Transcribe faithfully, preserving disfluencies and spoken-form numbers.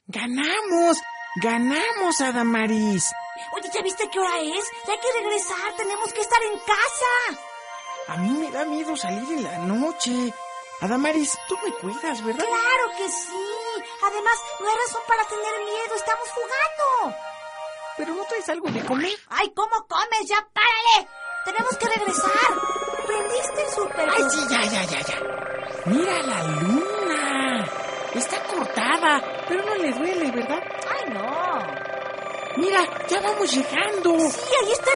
¡Ganamos! ¡Ganamos, Adamaris! Oye, ¿ya viste qué hora es? Ya hay que regresar, tenemos que estar en casa. A mí me da miedo salir en la noche. Adamaris, tú me cuidas, ¿verdad? Claro que sí. Además, no hay razón para tener miedo, estamos jugando. ¿Pero no traes algo de comer? ¡Ay, cómo comes! ¡Ya párale! Tenemos que regresar. ¿Prendiste el súper? ¡Ay, sí, ya, ya, ya, ya! ¡Mira la luna! Está cortada, pero no le duele, ¿verdad? ¡Ay, no! ¡Mira, ya vamos llegando! Sí, ahí está